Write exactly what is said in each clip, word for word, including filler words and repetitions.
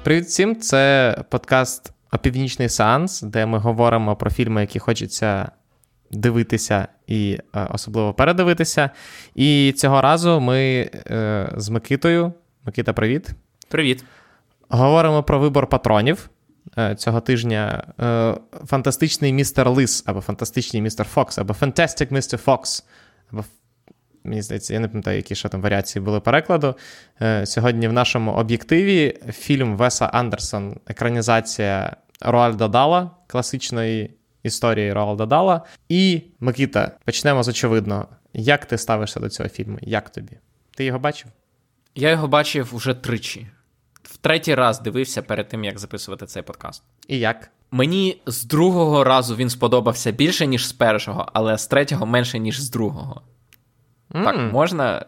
Привіт всім, це подкаст «Опівнічний сеанс», де ми говоримо про фільми, які хочеться дивитися і особливо передивитися. І цього разу ми е, з Микитою, Микита, привіт. Привіт. Говоримо про вибор патронів. Е, цього тижня е, фантастичний містер Лис, або фантастичний містер Фокс, або Fantastic містер Fox, або мені здається, я не пам'ятаю, які ще там варіації були перекладу. Сьогодні в нашому об'єктиві фільм Веса Андерсон, екранізація Роальда Дала, класичної історії Роальда Дала. І, Микита, почнемо з очевидного. Як ти ставишся до цього фільму? Як тобі? Ти його бачив? Я його бачив уже тричі. В третій раз дивився перед тим, як записувати цей подкаст. І як? Мені з другого разу він сподобався більше, ніж з першого, але з третього менше, ніж з другого. Mm. Так, можна?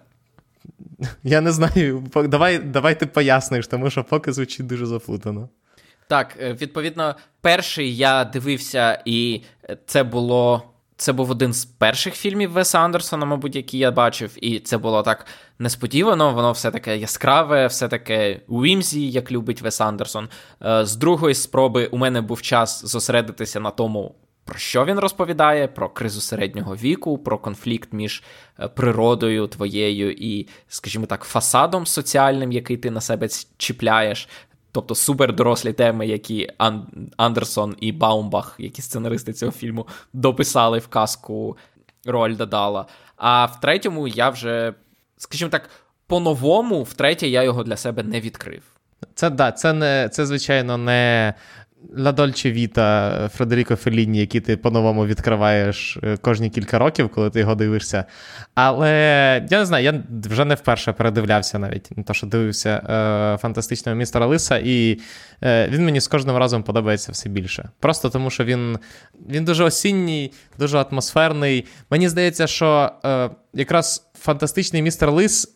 Я не знаю. Давай, давай ти поясниш, тому що поки звучить дуже заплутано. Так, відповідно, перший я дивився, і це було... Це був один з перших фільмів Веса Андерсона, мабуть, які я бачив, і це було так несподівано, воно все таке яскраве, все таке уімзі, як любить Вес Андерсон. З другої спроби у мене був час зосередитися на тому, про що він розповідає, про кризу середнього віку, про конфлікт між природою твоєю і, скажімо так, фасадом соціальним, який ти на себе чіпляєш. Тобто супердорослі теми, які Андерсон і Баумбах, які сценаристи цього фільму, дописали в казку Роальда Дала. А в третьому я вже, скажімо так, по-новому, втретє я його для себе не відкрив. Це, да, це, не, це звичайно, не La Dolce Vita Фредеріко Фелліні, які ти по-новому відкриваєш кожні кілька років, коли ти його дивишся. Але, я не знаю, я вже не вперше передивлявся навіть, не то, що дивився е, фантастичного містера Лиса, і е, він мені з кожним разом подобається все більше. Просто тому, що він, він дуже осінній, дуже атмосферний. Мені здається, що е, якраз фантастичний містер Лис,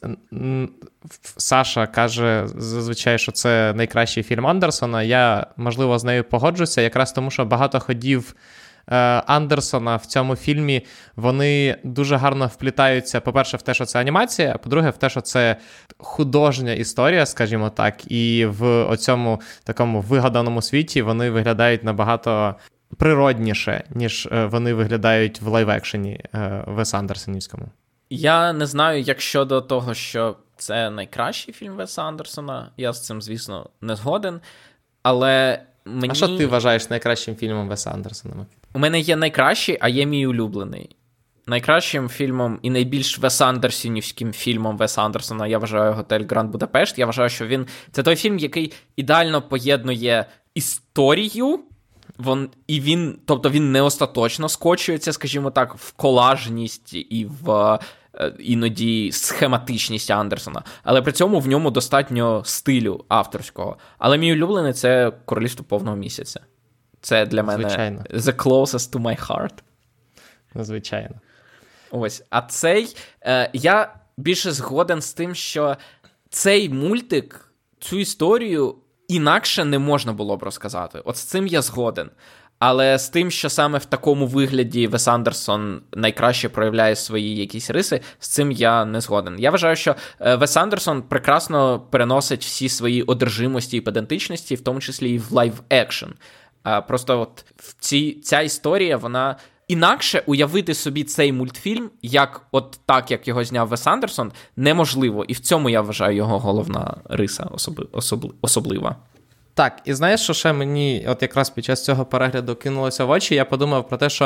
Саша каже зазвичай, що це найкращий фільм Андерсона. Я, можливо, з нею погоджуся, якраз тому, що багато ходів е, Андерсона в цьому фільмі, вони дуже гарно вплітаються, по-перше, в те, що це анімація, а по-друге, в те, що це художня історія, скажімо так, і в оцьому такому вигаданому світі вони виглядають набагато природніше, ніж вони виглядають в лайв-екшені е, Веса Андерсонівському. Я не знаю, як щодо того, що це найкращий фільм Веса Андерсона. Я з цим, звісно, не згоден. Але мені... А що ти вважаєш найкращим фільмом Веса Андерсона? У мене є найкращий, а є мій улюблений. Найкращим фільмом і найбільш Вес Андерсонівським фільмом Веса Андерсона я вважаю «Готель Гранд Будапешт». Я вважаю, що він... Це той фільм, який ідеально поєднує історію, Вон, і він, тобто він не остаточно скочується, скажімо так, в колажність і в е, іноді схематичність Андерсона. Але при цьому в ньому достатньо стилю авторського. Але мій улюблений – це «Королівство повного місяця». Це для мене Звичайно. the closest to my heart. Звичайно. Ось. А цей, е, я більше згоден з тим, що цей мультик, цю історію інакше не можна було б розказати. От з цим я згоден. Але з тим, що саме в такому вигляді Вес Андерсон найкраще проявляє свої якісь риси, з цим я не згоден. Я вважаю, що Вес Андерсон прекрасно переносить всі свої одержимості і педантичності, в тому числі і в лайв-екшн. Просто от в ці, ця історія, вона... Інакше уявити собі цей мультфільм, як от так, як його зняв Вес Андерсон, неможливо. І в цьому, я вважаю, його головна риса особи, особли, особлива. Так, і знаєш, що ще мені от якраз під час цього перегляду кинулося в очі? Я подумав про те, що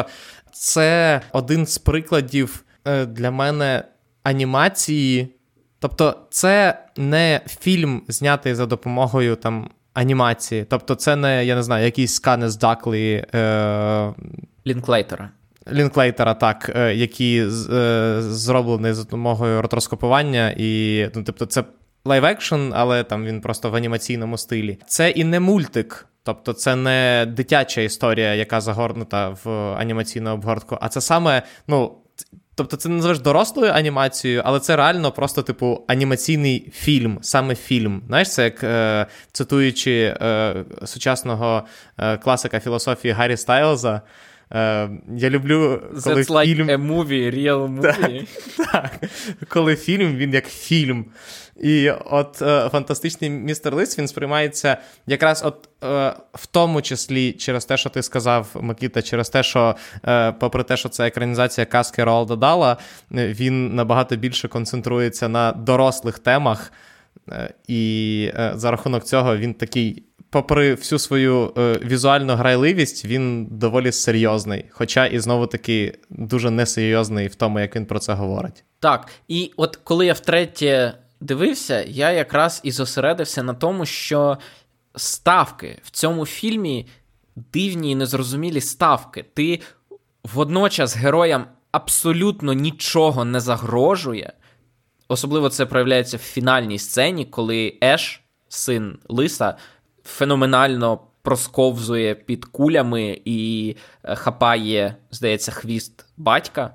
це один з прикладів для мене анімації. Тобто це не фільм, знятий за допомогою там анімації. Тобто це не, я не знаю, якийсь сканес Даклі... Е... Лінклейтера. Лінклейтера, так, який е, зроблений за допомогою ротроскопування, і, ну, тобто, це лайв-екшн, але там він просто в анімаційному стилі. Це і не мультик, тобто це не дитяча історія, яка загорнута в анімаційну обгортку, а це саме, ну, тобто це не називаєш дорослою анімацією, але це реально просто, типу, анімаційний фільм, саме фільм. Знаєш, це як, е, цитуючи е, сучасного е, класика філософії Гаррі Стайлза, Е, я люблю, коли That's фільм... like a movie, real movie. Так, так. Коли фільм, він як фільм. І от е, «Фантастичний містер Лис», він сприймається якраз от е, в тому числі через те, що ти сказав, Микита, через те, що е, попри те, що це екранізація казки Роалда Дала, він набагато більше концентрується на дорослих темах, е, і е, за рахунок цього він такий, попри всю свою е, візуальну грайливість, він доволі серйозний, хоча і знову-таки дуже несерйозний в тому, як він про це говорить. Так, і от коли я втретє дивився, я якраз і зосередився на тому, що ставки в цьому фільмі дивні і незрозумілі ставки. Ти водночас героям абсолютно нічого не загрожує. Особливо це проявляється в фінальній сцені, коли Еш, син Лиса, феноменально просковзує під кулями і хапає, здається, хвіст батька.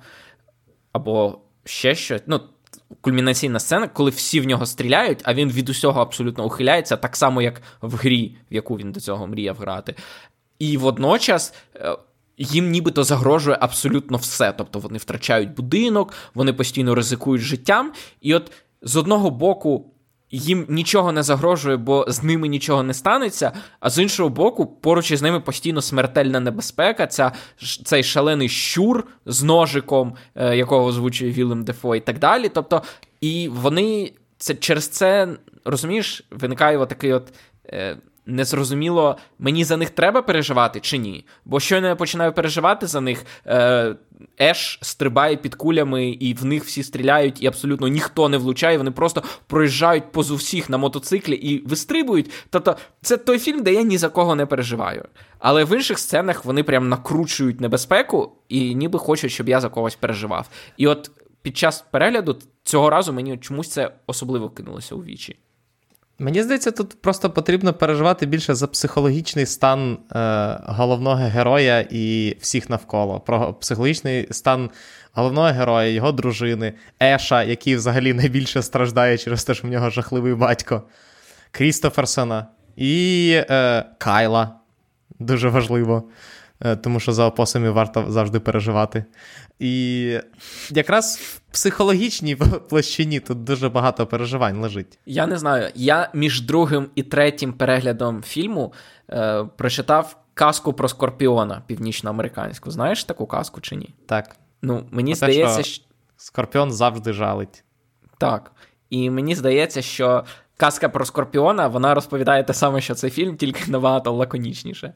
Або ще щось. Ну, кульмінаційна сцена, коли всі в нього стріляють, а він від усього абсолютно ухиляється, так само, як в грі, в яку він до цього мріяв грати. І водночас їм нібито загрожує абсолютно все. Тобто вони втрачають будинок, вони постійно ризикують життям. І от з одного боку їм нічого не загрожує, бо з ними нічого не станеться, а з іншого боку, поруч із ними постійно смертельна небезпека, ця, цей шалений щур з ножиком, е, якого озвучує Віллем Дефо і так далі. Тобто, і вони, це, через це, розумієш, виникає отакий от... Е, незрозуміло, мені за них треба переживати чи ні. Бо щойно я починаю переживати за них, е, Еш стрибає під кулями, і в них всі стріляють, і абсолютно ніхто не влучає, вони просто проїжджають позу всіх на мотоциклі і вистрибують. Тобто це той фільм, де я ні за кого не переживаю. Але в інших сценах вони прям накручують небезпеку і ніби хочуть, щоб я за когось переживав. І от під час перегляду цього разу мені чомусь це особливо кинулося у вічі. Мені здається, тут просто потрібно переживати більше за психологічний стан е, головного героя і всіх навколо. Про психологічний стан головного героя, його дружини, Еша, який взагалі найбільше страждає через те, що в нього жахливий батько, Крістоферсона і е, Кайла. Дуже важливо, е, тому що за опосумів варто завжди переживати. І якраз в психологічній площині тут дуже багато переживань лежить. Я не знаю, я між другим і третім переглядом фільму е, прочитав казку про Скорпіона північноамериканську. Знаєш таку казку чи ні? Так. Ну, мені Оте, здається, що Скорпіон завжди жалить. Так. І мені здається, що казка про Скорпіона, вона розповідає те саме, що цей фільм, тільки набагато лаконічніше.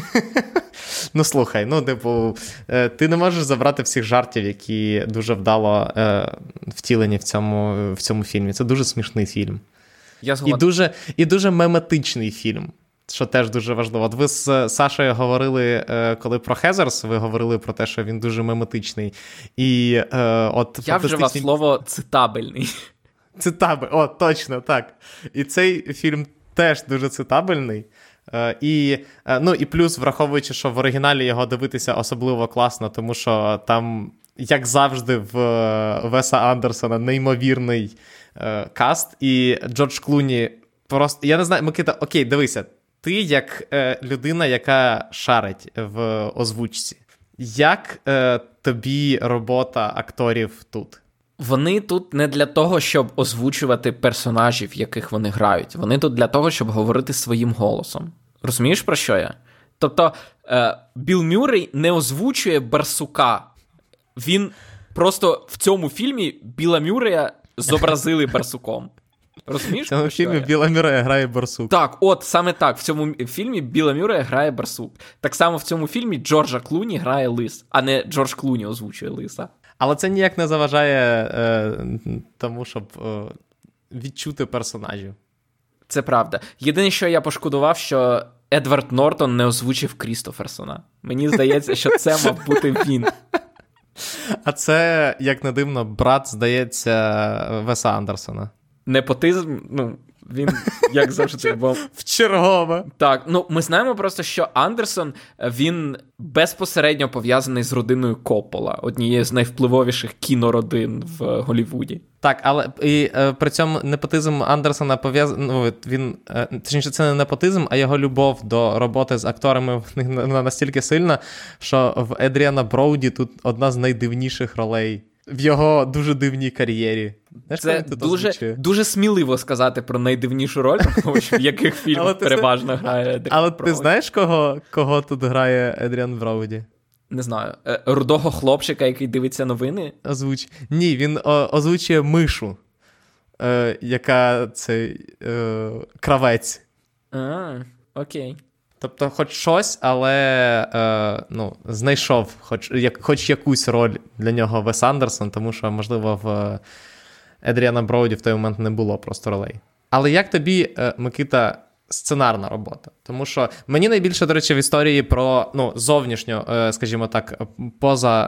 Ну, слухай, ну, типу, ти не можеш забрати всіх жартів, які дуже вдало е, втілені в цьому, в цьому фільмі. Це дуже смішний фільм. Я і, дуже, і дуже меметичний фільм, що теж дуже важливо. От ви з Сашою говорили, е, коли про Хезерс, ви говорили про те, що він дуже меметичний. І, е, от, Я фантастичний... вживав слово «цитабельний». Цитабель, о, точно, так. І цей фільм теж дуже цитабельний. Uh, і, uh, ну, і плюс, враховуючи, що в оригіналі його дивитися особливо класно, тому що там, як завжди, в Веса Андерсона неймовірний uh, каст, і Джордж Клуні просто... Я не знаю, Микита, окей, дивися, ти як uh, людина, яка шарить в озвучці, як uh, тобі робота акторів тут? Вони тут не для того, щоб озвучувати персонажів, яких вони грають. Вони тут для того, щоб говорити своїм голосом. Розумієш, про що я? Тобто, е, Білл Мюррей не озвучує Барсука. Він просто в цьому фільмі Білла Мюррея зобразили Барсуком. Розумієш? В цьому фільмі Білла Мюррея грає Барсук. Так, от, саме так. В цьому фільмі Білла Мюррея грає Барсук. Так само в цьому фільмі Джорджа Клуні грає Лис, а не Джордж Клуні озвучує Лиса. Але це ніяк не заважає е, тому, щоб е, відчути персонажів. Це правда. Єдине, що я пошкодував, що Едвард Нортон не озвучив Крістоферсона. Мені здається, що це мав бути він. А це, як не дивно, брат, здається, Веса Андерсона. Непотизм, ну, Він, як завжди, бо... В чергове. Так, ну, ми знаємо просто, що Андерсон, він безпосередньо пов'язаний з родиною Коппола, однією з найвпливовіших кінородин в Голлівуді. Так, але і е, при цьому непотизм Андерсона пов'язаний, ну, він, е, точніше, це не непотизм, а його любов до роботи з акторами вона настільки сильна, що в Едріана Броуді тут одна з найдивніших ролей в його дуже дивній кар'єрі. Знаєш, це дуже, дуже сміливо сказати про найдивнішу роль, тому що в яких фільмах переважно грає Едріан Броуді. Але ти знаєш, кого, кого тут грає Едріан Броуді? Не знаю. Рудого хлопчика, який дивиться новини? Озвуч. Ні, він о, озвучує мишу, е, яка цей е, кравець. А, окей. Тобто хоч щось, але е, ну, знайшов хоч, як, хоч якусь роль для нього Вес Андерсон, тому що, можливо, в Едріана Броуді в той момент не було просто ролей. Але як тобі, е, Микита, сценарна робота? Тому що мені найбільше, до речі, в історії про, ну, зовнішню, е, скажімо так, поза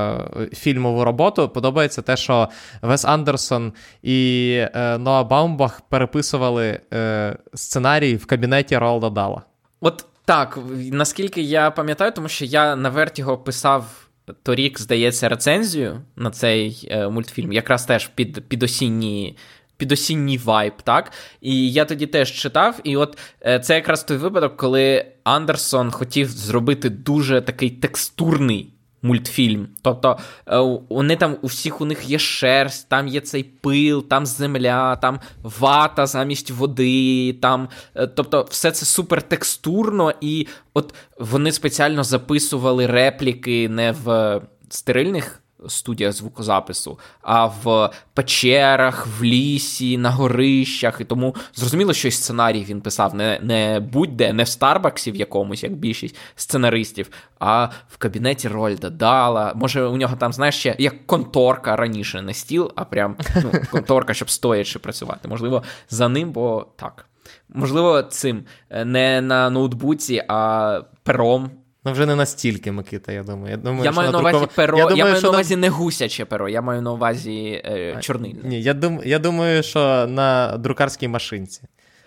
е, фільмову роботу подобається те, що Вес Андерсон і е, Ноа Баумбах переписували е, сценарій в кабінеті Роалда Дала. От так, наскільки я пам'ятаю, тому що я на Vertigo писав торік, здається, рецензію на цей е, мультфільм, якраз теж під, під осінній під осінній вайб, так? І я тоді теж читав, і от е, це якраз той випадок, коли Андерсон хотів зробити дуже такий текстурний мультфільм. Тобто вони там, у всіх у них є шерсть, там є цей пил, там земля, там вата замість води, там, тобто все це супер текстурно, і от вони спеціально записували репліки не в стерильних студіях звукозапису, а в печерах, в лісі, на горищах, і тому зрозуміло, що й сценарій він писав не, не будь-де, не в Старбаксі в якомусь, як більшість сценаристів, а в кабінеті Рольда Дала. Може, у нього там, знаєш, ще як конторка раніше, не стіл, а прям ну, конторка, щоб стоячи працювати. Можливо, за ним, бо так. Можливо, цим, не на ноутбуці, а пером. Ну, вже не настільки, Микита, я думаю. Я, думаю, я маю на увазі друков... перо, я, я думаю, маю на увазі на... не гусяче перо, я маю на увазі е, чорнильне. Ні, я, дум... я думаю, що на друкарській машинці.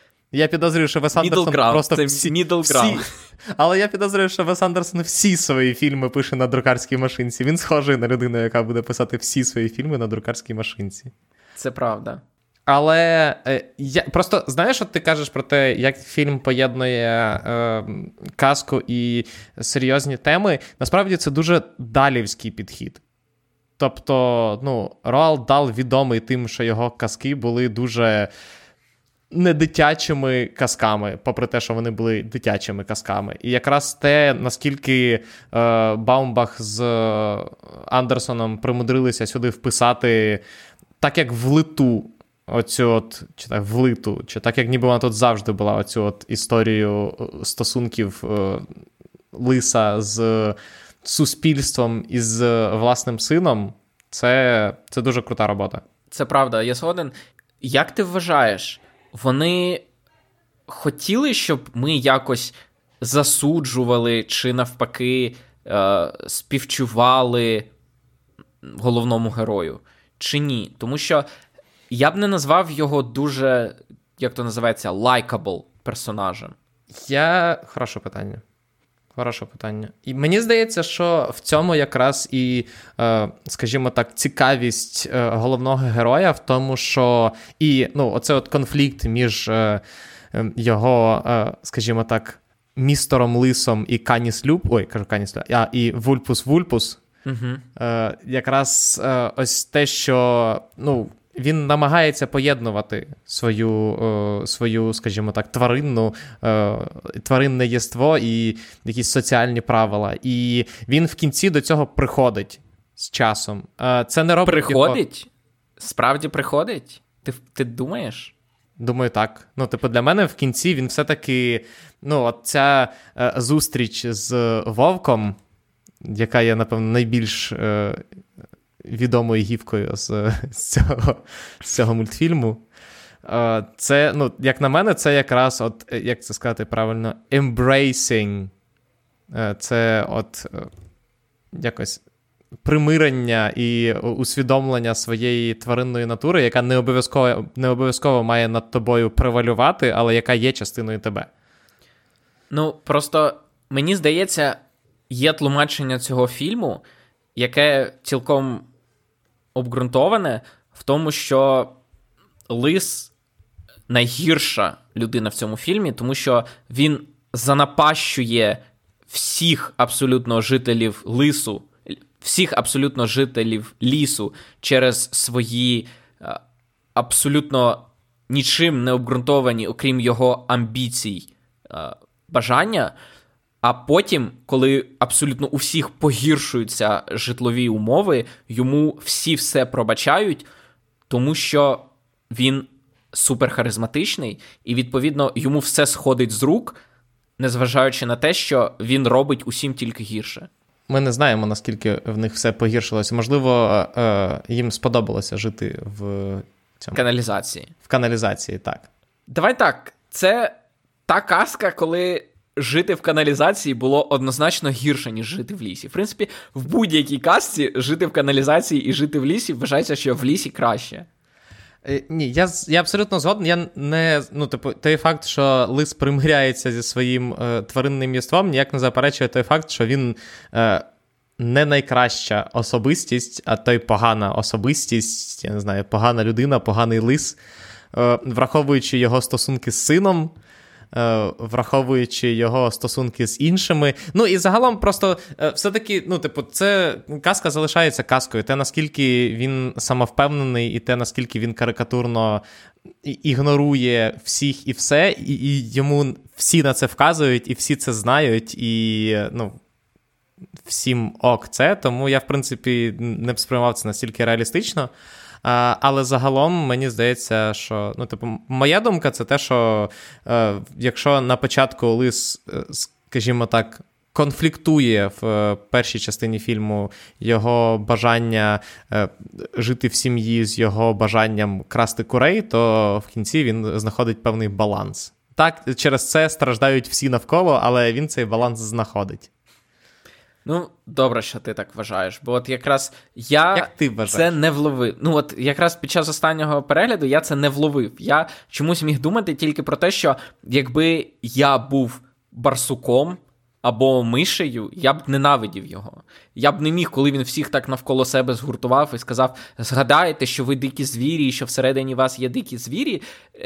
Я підозрюю, що Вес Андерсон просто це всі... всі... Але я підозрюю, що Вес Андерсон всі свої фільми пише на друкарській машинці. Він схожий на людину, яка буде писати всі свої фільми на друкарській машинці. Це правда. Але е, я просто, знаєш, от ти кажеш про те, як фільм поєднує е, казку і серйозні теми. Насправді це дуже далівський підхід. Тобто, ну, Роалд Дал відомий тим, що його казки були дуже не дитячими казками, попри те, що вони були дитячими казками. І якраз те, наскільки е, Баумбах з Андерсоном примудрилися сюди вписати так, як влиту оцю от, чи так, влиту, чи так, як ніби вона тут завжди була, оцю от історію стосунків е, Лиса з суспільством і з власним сином, це, це дуже крута робота. Це правда, я згоден. Як ти вважаєш, вони хотіли, щоб ми якось засуджували чи навпаки е, співчували головному герою? Чи ні? Тому що я б не назвав його дуже, як то називається, likable персонажем. Я... Хороше питання. Хороше питання. І мені здається, що в цьому якраз і, скажімо так, цікавість головного героя в тому, що і, ну, оце от конфлікт між його, скажімо так, містером Лисом і Каніс Люб, ой, кажу Каніс Люб, а, і Вульпус Вульпус, угу. якраз ось те, що, ну, він намагається поєднувати свою, свою, скажімо так, тваринну, тваринне єство і якісь соціальні правила. І він в кінці до цього приходить з часом. Це не робить Приходить? Його... Справді приходить? Ти, ти думаєш? Думаю, так. Ну, типу, для мене в кінці він все-таки, ну, от ця зустріч з Вовком, яка є, напевно, найбільш відомою гівкою з, з, цього, з цього мультфільму. Це, ну, як на мене, це якраз, от, як це сказати правильно, embracing. Це от якось примирення і усвідомлення своєї тваринної натури, яка не обов'язково, не обов'язково має над тобою превалювати, але яка є частиною тебе. Ну, просто, мені здається, є тлумачення цього фільму, яке цілком обґрунтоване в тому, що Лис найгірша людина в цьому фільмі, тому що він занапащує всіх абсолютно жителів лису, всіх абсолютно жителів лісу через свої абсолютно нічим не обґрунтовані, окрім його амбіцій, бажання, а потім, коли абсолютно у всіх погіршуються житлові умови, йому всі все пробачають, тому що він суперхаризматичний, і, відповідно, йому все сходить з рук, незважаючи на те, що він робить усім тільки гірше. Ми не знаємо, наскільки в них все погіршилося. Можливо, їм сподобалося жити в цьому... каналізації. В каналізації, так. Давай так, це та казка, коли жити в каналізації було однозначно гірше, ніж жити в лісі. В принципі, в будь-якій казці жити в каналізації і жити в лісі вважається, що в лісі краще. Ні, я, я абсолютно згоден. Я не, ну, типу, той факт, що лис примиряється зі своїм е, тваринним єством, ніяк не заперечує той факт, що він е, не найкраща особистість, а той погана особистість, я не знаю, погана людина, поганий лис, е, враховуючи його стосунки з сином, враховуючи його стосунки з іншими. Ну, і загалом просто все-таки, ну, типу, це казка залишається казкою. Те, наскільки він самовпевнений, і те, наскільки він карикатурно ігнорує всіх і все, і, і йому всі на це вказують, і всі це знають, і, ну, всім ок це. Тому я, в принципі, не б сприймав це настільки реалістично. А, але загалом мені здається, що, ну, типу, моя думка це те, що е, якщо на початку лис, скажімо так, конфліктує в першій частині фільму його бажання е, жити в сім'ї з його бажанням красти курей, то в кінці він знаходить певний баланс. Так, через це страждають всі навколо, але він цей баланс знаходить. Ну, добре, що ти так вважаєш, бо от якраз я Як ти вважаєш? Це не вловив. Ну, от якраз під час останнього перегляду я це не вловив. Я чомусь міг думати тільки про те, що якби я був барсуком або мишею, я б ненавидів його. Я б не міг, коли він всіх так навколо себе згуртував і сказав, згадайте, що ви дикі звірі, і що всередині вас є дикі звірі,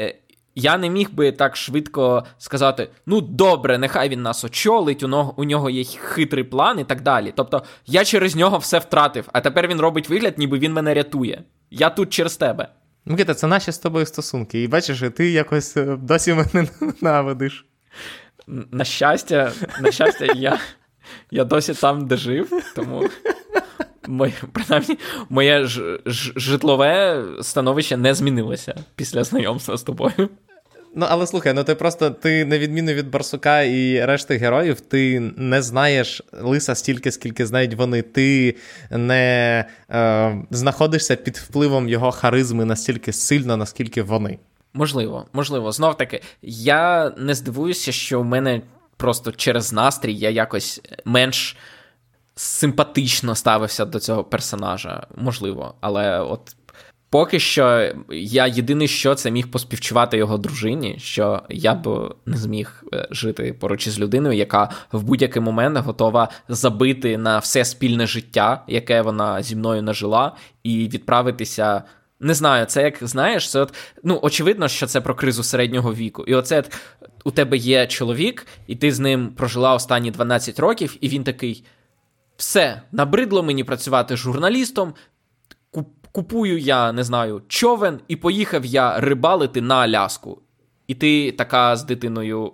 я не міг би так швидко сказати, ну добре, нехай він нас очолить, у нього, у нього є хитрий план і так далі. Тобто я через нього все втратив, а тепер він робить вигляд, ніби він мене рятує. Я тут через тебе. Микита, це наші з тобою стосунки, і бачиш, ти якось досі мене ненавидиш. На щастя, на щастя, я, я досі там, де жив, тому... Моє, принаймні, моє ж, ж, житлове становище не змінилося після знайомства з тобою. Ну, але слухай, ну ти просто, ти на відміну від Барсука і решти героїв, ти не знаєш лиса стільки, скільки знають вони. Ти не е, знаходишся під впливом його харизми настільки сильно, наскільки вони. Можливо, можливо. Знов-таки, я не здивуюся, що в мене просто через настрій я якось менш симпатично ставився до цього персонажа. Можливо, але от поки що я єдине, що це міг поспівчувати його дружині, що я б не зміг жити поруч із людиною, яка в будь-який момент готова забити на все спільне життя, яке вона зі мною нажила, і відправитися... Не знаю, це як, знаєш, це от, ну, очевидно, що це про кризу середнього віку. І оце у тебе є чоловік, і ти з ним прожила останні дванадцять років, і він такий: все, набридло мені працювати журналістом, купую я, не знаю, човен, і поїхав я рибалити на Аляску. І ти така з дитиною,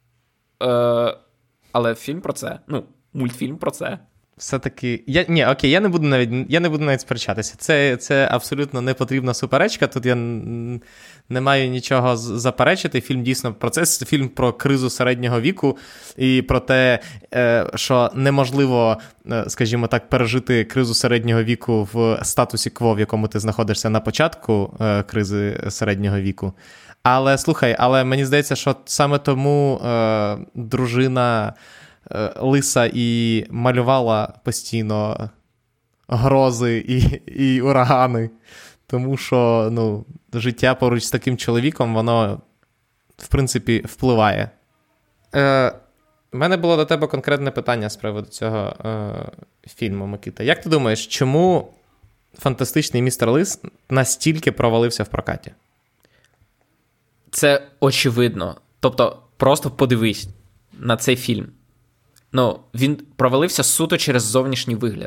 е, але фільм про це, ну, мультфільм про це. Все-таки, я, ні, окей, я не буду навіть, я не буду навіть сперечатися. Це, це абсолютно не потрібна суперечка, тут я не маю нічого заперечити. Фільм дійсно про це, це фільм про кризу середнього віку і про те, що неможливо, скажімо так, пережити кризу середнього віку в статусі кво, в якому ти знаходишся на початку кризи середнього віку. Але, слухай, але мені здається, що саме тому е, дружина Лиса і малювала постійно грози і, і урагани. Тому що, ну, життя поруч з таким чоловіком, воно, в принципі, впливає. Е, У мене було до тебе конкретне питання з приводу цього е, фільму, Микита. Як ти думаєш, чому «Фантастичний містер Лис» настільки провалився в прокаті? Це очевидно. Тобто, просто подивись на цей фільм. Ну, він провалився суто через зовнішній вигляд.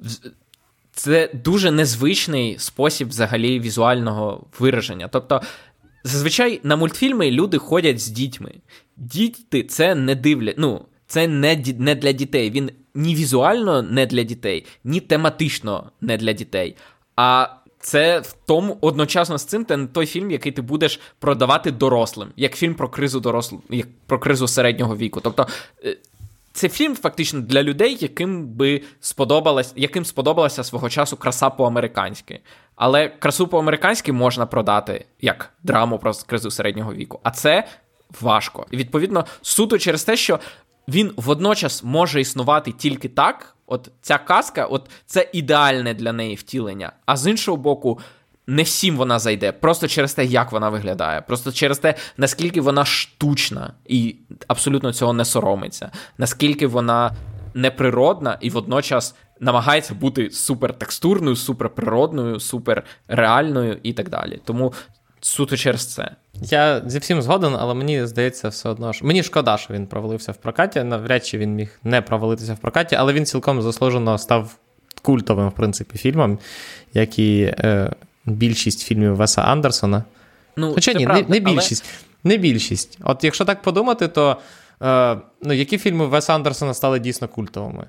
Це дуже незвичний спосіб взагалі візуального вираження. Тобто, зазвичай на мультфільми люди ходять з дітьми. Діти це не дивлять, ну, це не, ді... не для дітей. Він ні візуально не для дітей, ні тематично не для дітей. А це в тому, одночасно з цим, це не той фільм, який ти будеш продавати дорослим, як фільм про кризу дорослих, як про кризу середнього віку. Тобто, це фільм фактично для людей, яким би сподобалась, яким сподобалася свого часу краса по-американськи. Але красу по-американськи можна продати як драму про кризу середнього віку. А це важко. І, відповідно, суто через те, що він водночас може існувати тільки так, от ця казка, от це ідеальне для неї втілення. А з іншого боку, не всім вона зайде, просто через те, як вона виглядає, просто через те, наскільки вона штучна і абсолютно цього не соромиться, наскільки вона неприродна і водночас намагається бути супертекстурною, суперприродною, суперреальною і так далі. Тому суто через це. Я зі всім згоден, але мені здається все одно, що... Мені шкода, що він провалився в прокаті, навряд чи він міг не провалитися в прокаті, але він цілком заслужено став культовим, в принципі, фільмом, як і е, більшість фільмів Веса Андерсона. Ну, Хоча ні, правда, не, не більшість. Але... Не більшість. От якщо так подумати, то е, ну, які фільми Веса Андерсона стали дійсно культовими?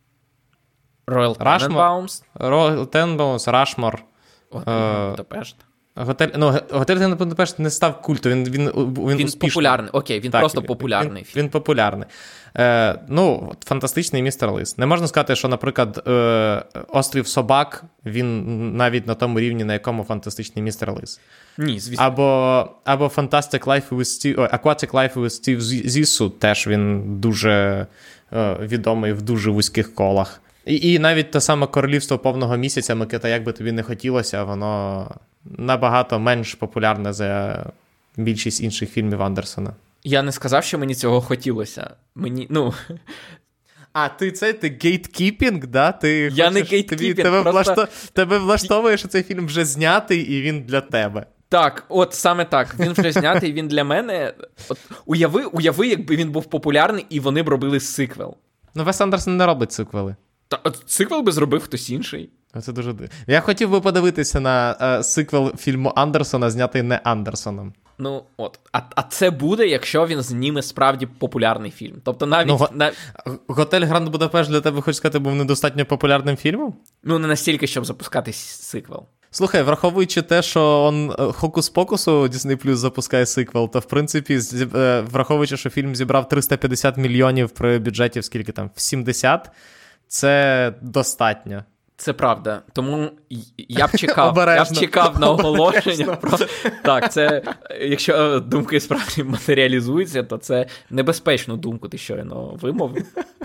Роял Тененбаумс. Роял Тененбаумс, Рашмор. Будапешт. Готель, ну, Готель Гранд Будапешт не став культом, він, він, він, він популярний, окей, він так, просто він, популярний. Він, він популярний. Е, ну, «Фантастичний містер Лис». Не можна сказати, що, наприклад, е, «Острів собак», він навіть на тому рівні, на якому «Фантастичний містер Лис». Ні, звісно. Або, або «Fantastic Life with Steve», о, «Aquatic Life with Steve Zissou», теж він дуже е, відомий в дуже вузьких колах. І, і навіть те саме «Королівство повного місяця», Микита, як би тобі не хотілося, воно набагато менш популярне за більшість інших фільмів Андерсона. Я не сказав, що мені цього хотілося. Мені, ну... А, ти це, ти гейткіпінг, да? Ти я хочеш, не гейткіпінг, тебе, просто... влашто... тебе влаштовує, що цей фільм вже знятий, і він для тебе. Так, от саме так. Він вже знятий, він для мене... От, уяви, уяви, якби він був популярний, і вони б робили сиквел. Ну, Вес Андерсон не робить сиквели. Та, от, сиквел би зробив хтось інший. Це дуже дивно. Я хотів би подивитися на е, сиквел фільму Андерсона, знятий не Андерсоном. Ну, от. А, а це буде, якщо він зніме справді популярний фільм. Тобто навіть... Ну, нав... «Готель Гранд Будапешт» для тебе, хочу сказати, був недостатньо популярним фільмом? Ну, не настільки, щоб запускати сиквел. Слухай, враховуючи те, що он «Хокус-покусу» Disney Plus запускає сиквел, то, в принципі, враховуючи, що фільм зібрав триста п'ятдесят мільйонів при бюджеті, скільки там, в сімдесят, це достатньо. Це правда. Тому я б чекав, я б чекав на оголошення. Про... Так, це, якщо думки справді матеріалізуються, то це небезпечну думку ти щойно вимовив.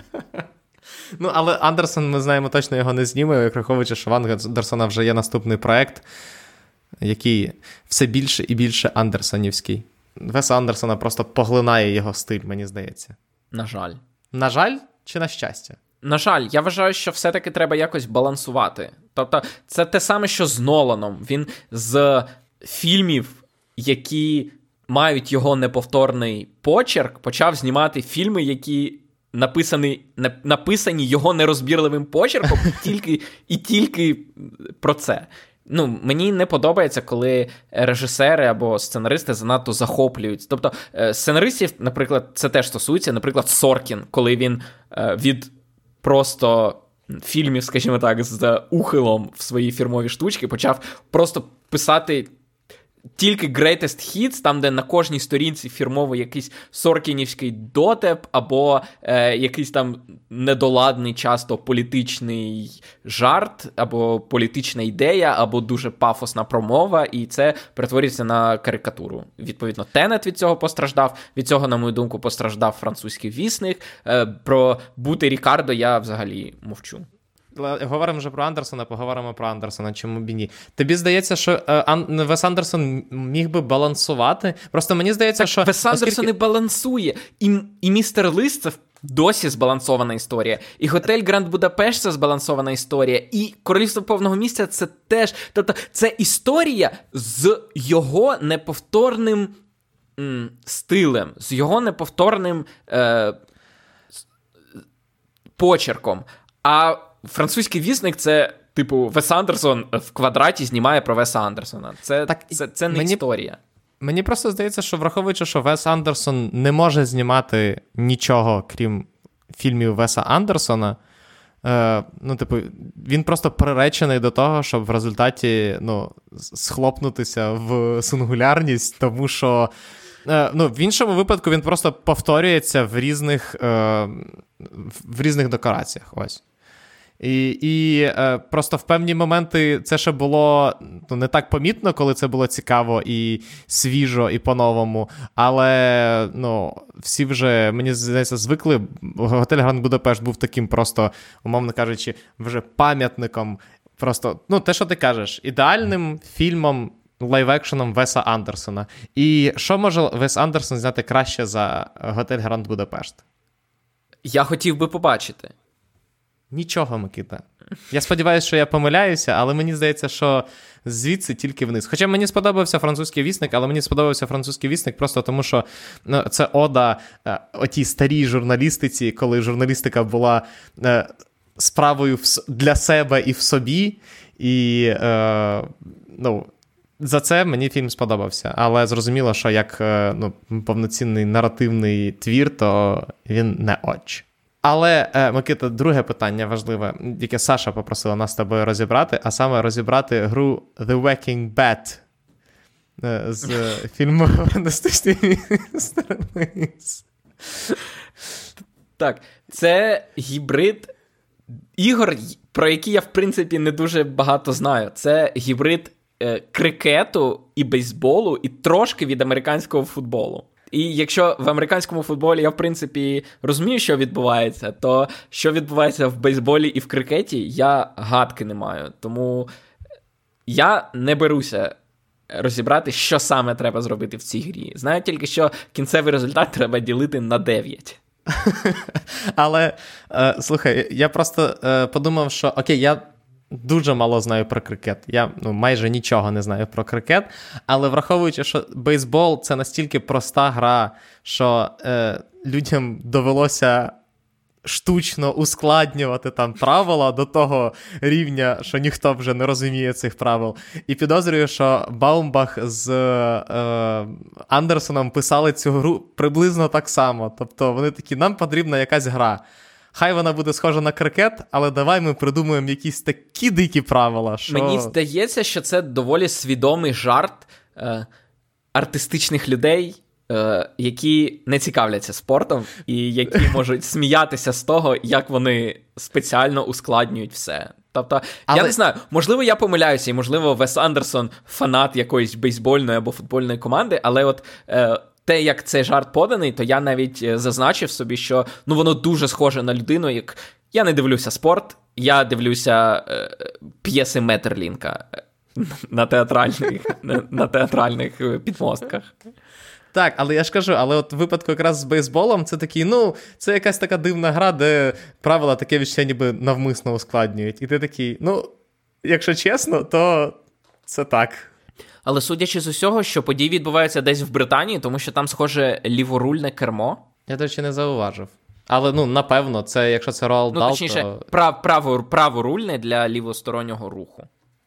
Ну, але Андерсон, ми знаємо, точно його не зніме, як враховуючи, що в Андерсона вже є наступний проект, який все більше і більше андерсонівський. Веса Андерсона просто поглинає його стиль, мені здається. На жаль. На жаль чи на щастя? На жаль, я вважаю, що все-таки треба якось балансувати. Тобто, це те саме, що з Ноланом. Він з фільмів, які мають його неповторний почерк, почав знімати фільми, які написані, написані його нерозбірливим почерком тільки, і тільки про це. Ну, мені не подобається, коли режисери або сценаристи занадто захоплюють. Тобто, сценаристів, наприклад, це теж стосується, наприклад, Соркін, коли він від просто фільмів, скажімо так, з ухилом в свої фірмові штучки почав просто писати тільки greatest hits, там, де на кожній сторінці фірмовий якийсь соркінівський дотеп, або е, якийсь там недоладний часто політичний жарт, або політична ідея, або дуже пафосна промова, і це перетворюється на карикатуру. Відповідно, Тенет від цього постраждав, від цього, на мою думку, постраждав французький вісник. Е, про бути Рікардо я взагалі мовчу. говоримо вже про Андерсона, поговоримо про Андерсона, чому б і ні. Тобі здається, що е, Ан... Вес Андерсон міг би балансувати? Просто мені здається, так, що... Вес Андерсон оскільки... не балансує. І, і «Містер Лист» — це досі збалансована історія. І «Готель Гранд Будапешт» — це збалансована історія. І «Королівство повного місця» — це теж... Тобто це історія з його неповторним м, стилем, з його неповторним е, почерком. А «Французький вісник» — це, типу, Вес Андерсон в квадраті знімає про Веса Андерсона. Це, так, це, це не мені, історія. Мені просто здається, що враховуючи, що Вес Андерсон не може знімати нічого, крім фільмів Веса Андерсона, е, ну, типу, він просто приречений до того, щоб в результаті, ну, схлопнутися в сингулярність, тому що е, ну, в іншому випадку він просто повторюється в різних, е, в різних декораціях, ось. І, і е, просто в певні моменти це ще було ну, не так помітно, коли це було цікаво і свіжо, і по-новому. Але ну, всі вже, мені здається, звикли. Готель Гранд Будапешт був таким просто, умовно кажучи, вже пам'ятником. Просто, ну, те, що ти кажеш, ідеальним фільмом, лайв-екшеном Веса Андерсона. І що може Вес Андерсон зняти краще за Готель Гранд Будапешт? Я хотів би побачити. Нічого, Микита. Я сподіваюся, що я помиляюся, але мені здається, що звідси тільки вниз. Хоча мені сподобався «Французький вісник», але мені сподобався «Французький вісник» просто тому, що ну, це ода е, отій старій журналістиці, коли журналістика була е, справою в, для себе і в собі. І, е, ну, за це мені фільм сподобався. Але зрозуміло, що як е, ну, повноцінний наративний твір, то він не оч. Але, Микита, друге питання важливе, яке Саша попросила нас з тобою розібрати, а саме розібрати гру The Waking Bat з фільму «Фантастичний містер Мейз». Так, це гібрид ігор, про які я, в принципі, не дуже багато знаю. Це гібрид е, крикету і бейсболу, і трошки від американського футболу. І якщо в американському футболі я, в принципі, розумію, що відбувається, то що відбувається в бейсболі і в крикеті, я гадки не маю. Тому я не беруся розібрати, що саме треба зробити в цій грі. Знаю тільки, що кінцевий результат треба ділити на дев'ять. Але, е, слухай, я просто е, подумав, що, окей, я дуже мало знаю про крикет. Я ну, майже нічого не знаю про крикет, але враховуючи, що бейсбол – це настільки проста гра, що е, людям довелося штучно ускладнювати там правила до того рівня, що ніхто вже не розуміє цих правил. І підозрюю, що Баумбах з е, Андерсоном писали цю гру приблизно так само. Тобто вони такі, нам потрібна якась гра. Хай вона буде схожа на крикет, але давай ми придумаємо якісь такі дикі правила, що... Мені здається, що це доволі свідомий жарт е, артистичних людей, е, які не цікавляться спортом і які можуть сміятися з того, як вони спеціально ускладнюють все. Тобто, але... я не знаю, можливо, я помиляюся, і, можливо, Вес Андерсон фанат якоїсь бейсбольної або футбольної команди, але от... Е, те, як цей жарт поданий, то я навіть зазначив собі, що ну воно дуже схоже на людину, як я не дивлюся спорт, я дивлюся е, п'єси Метерлінка на театральних, на, на театральних підмостках. Так, але я ж кажу, але от в випадку якраз з бейсболом це такий, ну, це якась така дивна гра, де правила таке відчуття ніби навмисно ускладнюють. І ти такий, ну, якщо чесно, то це так. Але судячи з усього, що події відбуваються десь в Британії, тому що там, схоже, ліворульне кермо. Я, до речі, не зауважив. Але, ну, напевно, це, якщо це Роалд Дал, ну, точніше, то... прав, право, праворульне для лівостороннього руху.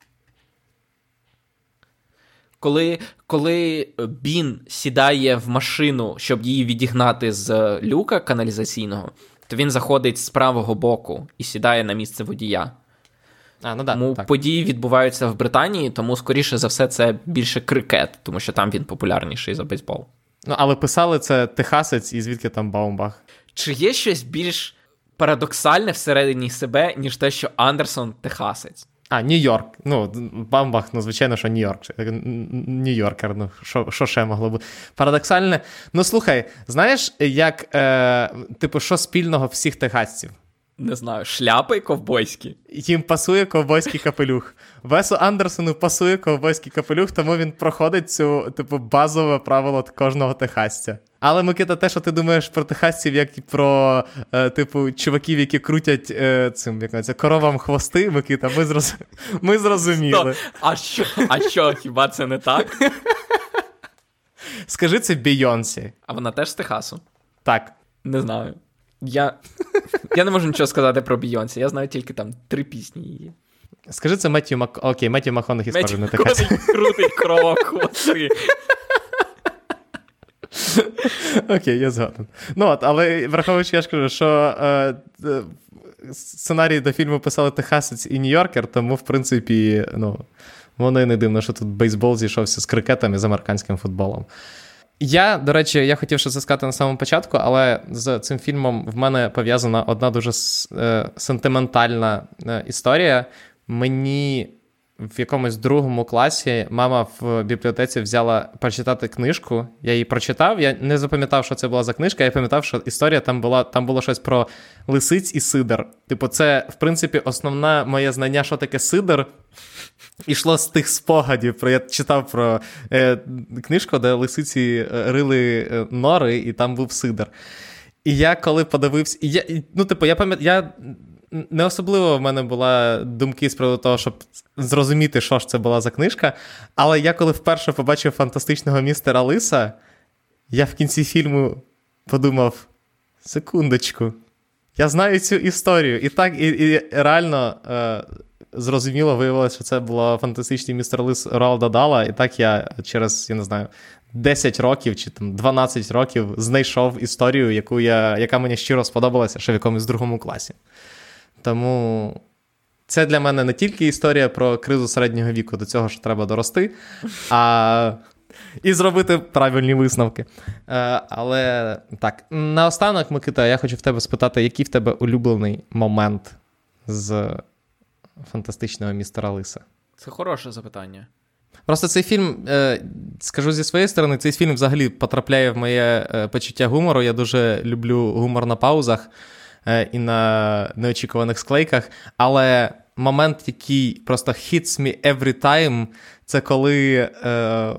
Коли, коли Бін сідає в машину, щоб її відігнати з люка каналізаційного, то він заходить з правого боку і сідає на місце водія. А, ну да, тому так. Події відбуваються в Британії, тому, скоріше за все, це більше крикет, тому що там він популярніший за бейсбол. Ну, але писали це техасець, і звідки там Баумбах? Чи є щось більш парадоксальне всередині себе, ніж те, що Андерсон техасець? А, Нью-Йорк. Ну, Баумбах, ну, звичайно, що Нью-Йорк. Нью-Йоркер, ну, що, що ще могло бути? Парадоксальне. Ну, слухай, знаєш, як, е, типу, що спільного всіх техасців? Не знаю, шляпи ковбойські. Їм пасує ковбойський капелюх. Весу Андерсону пасує ковбойський капелюх, тому він проходить цю, типу, базове правило кожного техасця. Але, Микита, те, що ти думаєш про техасців, як і про, е, типу, чуваків, які крутять е, цим, як називається, коровам хвости, Микита, ми, зроз... ми зрозуміли. А що? А що, хіба це не так? Скажи, це Бейонсі. А вона теж з Техасу? Так. Не знаю. Я... Я не можу нічого сказати про Бейонсі, я знаю тільки там три пісні її. Скажи, це Меттью Мак... Окей, Меттью МакКонахі схоже на Техас. Меттью МакКонахі крутить коровам хвости. Окей, я згоден. Ну от, але враховуючи, я ж кажу, що е, е, сценарій до фільму писали техасець і нью-йоркер, тому, в принципі, ну, воно і не дивно, що тут бейсбол зійшовся з крикетом і з американським футболом. Я, до речі, я хотів ще це сказати на самому початку, але з цим фільмом в мене пов'язана одна дуже е, сентиментальна е, історія. Мені в якомусь другому класі мама в бібліотеці взяла прочитати книжку. Я її прочитав, я не запам'ятав, що це була за книжка, я пам'ятав, що історія там була, там було щось про лисиць і сидр. Типу, це, в принципі, основне моє знання, що таке сидр, ішло з тих спогадів. Про, я читав про е, книжку, де лисиці рили е, нори, і там був сидр. І я коли подивився, і я, і, ну, типу, я пам'ятаю, я не особливо в мене була думки з приводу того, щоб зрозуміти, що ж це була за книжка, але я коли вперше побачив фантастичного містера Лиса, я в кінці фільму подумав, секундочку, я знаю цю історію. І так, і, і реально е, зрозуміло виявилося, що це було фантастичний містер Лис Роалда Дала, і так я через, я не знаю, десять років чи там дванадцять років знайшов історію, яку я, яка мені щиро сподобалася ще в якомусь другому класі. Тому це для мене не тільки історія про кризу середнього віку, до цього що треба дорости, а і зробити правильні висновки. Але так, наостанок, Микита, я хочу в тебе спитати, який в тебе улюблений момент з фантастичного містера Лиса? Це хороше запитання. Просто цей фільм, скажу зі своєї сторони, цей фільм взагалі потрапляє в моє почуття гумору. Я дуже люблю гумор на паузах і на неочікуваних склейках, але момент, який просто hits me every time, це коли е,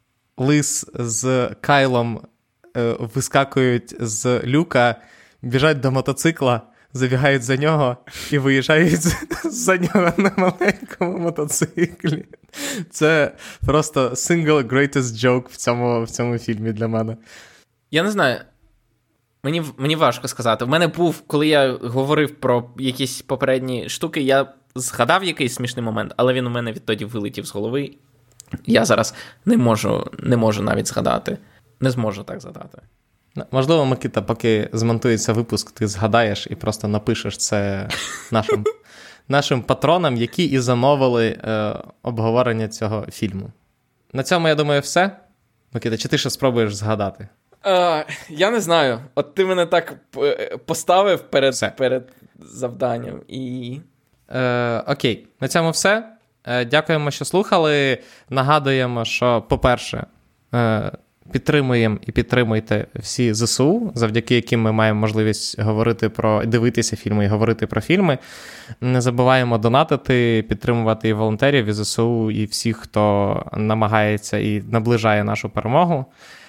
Лис з Кайлом е, вискакують з люка, біжать до мотоцикла, забігають за нього і виїжджають за нього на маленькому мотоциклі. Це просто single greatest joke в цьому, в цьому фільмі для мене. Я не знаю, мені, мені важко сказати. В мене був, коли я говорив про якісь попередні штуки, я згадав якийсь смішний момент, але він у мене відтоді вилетів з голови. Я зараз не можу, не можу навіть згадати. Не зможу так згадати. Можливо, Микита, поки змонтується випуск, ти згадаєш і просто напишеш це нашим, нашим патронам, які і замовили е, обговорення цього фільму. На цьому, я думаю, все. Микита, чи ти ще спробуєш згадати? Е, я не знаю. От ти мене так поставив перед, перед завданням. І... Е, окей, на цьому все. Е, дякуємо, що слухали. Нагадуємо, що, по-перше, е, підтримуємо і підтримуйте всі ЗСУ, завдяки яким ми маємо можливість говорити про, дивитися фільми і говорити про фільми. Не забуваємо донатити, підтримувати і волонтерів, і ЗСУ, і всіх, хто намагається і наближає нашу перемогу.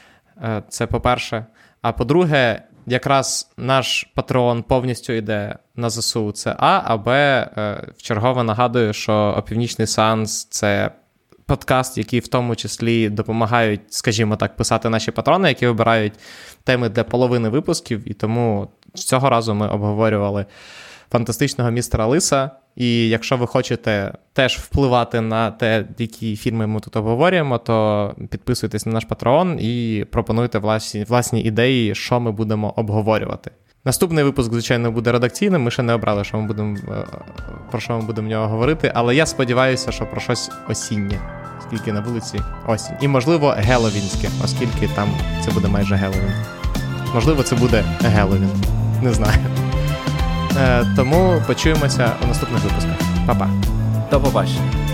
Це по-перше. А по-друге, якраз наш Patreon повністю йде на ЗСУ. Це А, а Б, вчергове нагадую, що «Опівнічний сеанс» – це подкаст, який в тому числі допомагають, скажімо так, писати наші патрони, які вибирають теми для половини випусків, і тому цього разу ми обговорювали фантастичного містера Лиса, і якщо ви хочете теж впливати на те, які фільми ми тут обговорюємо, то підписуйтесь на наш Patreon і пропонуйте власні, власні ідеї, що ми будемо обговорювати. Наступний випуск, звичайно, буде редакційним, ми ще не обрали, що ми будемо, про що ми будемо в нього говорити, але я сподіваюся, що про щось осіннє, оскільки на вулиці осінь. І, можливо, геловінське, оскільки там це буде майже Геловін. Можливо, це буде Геловін. Не знаю. Е, тому почуємося у наступних випусках. Па-па. До побачення.